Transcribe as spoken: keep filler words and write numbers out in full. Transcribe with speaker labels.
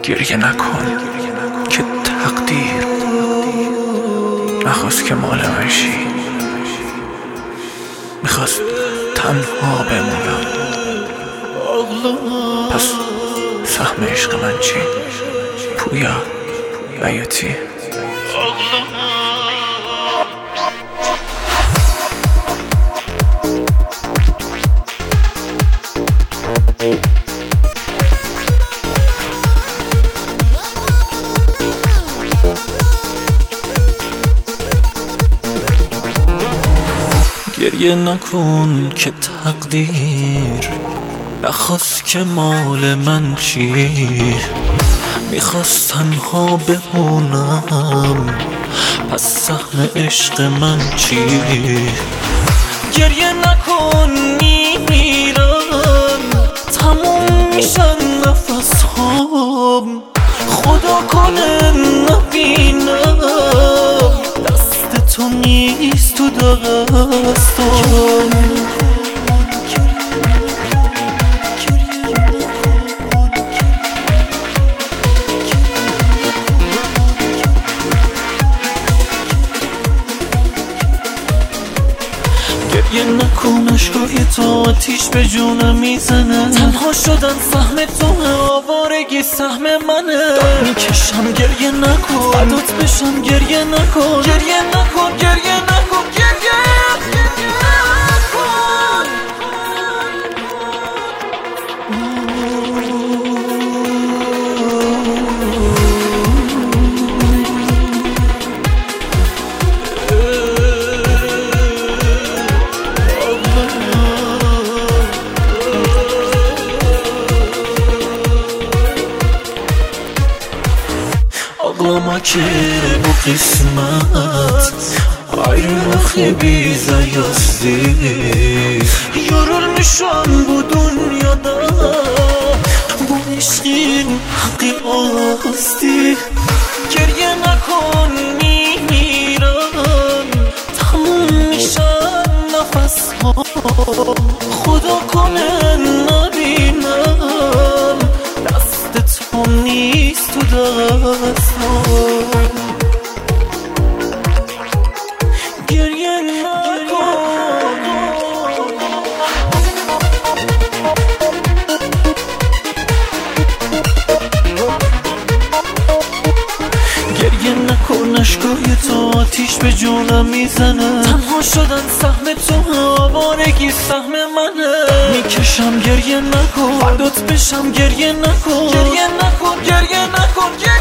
Speaker 1: گریه نکن که تقدیر نخواست که مال من شی، میخواست تنها بمونم. پس سهم عشق من چی؟ پویا بیاتی. گریه نکن که تقدیر نخواست که مال من چی، میخواست تنها بمونم. پس سهم عشق من چی؟ گریه نکن میمیرم، تموم میشن نفس هام، خدا کنه نبینم دست تو نیست تو دستم. گریه نکن اشکای تو آتیش به جونم میزنه، تنها شدن سهم تو آوارگی سهم منه. میکشم گریه نکن فدات بشم گریه نکن، گریه نکن گریه نکن گریه نکن. Ağlama ki bu kısmet ayrılık bize yazdı. Yorulmuşum bu dünyada, bu aşkın hakkı azdı. Geriye nakon میمیرم، تموم میشن نفس ها، خدا کنه نبینم دست تو نیست تو دستم. گریه نکن گریه نکن اشکای تو آتیش به جونم میزنه، تنها شدن سهم تو آوارگی سهم منه. میکشم گریه نکن فدات بشم گریه نکن، گریه نکن گریه نکن گریه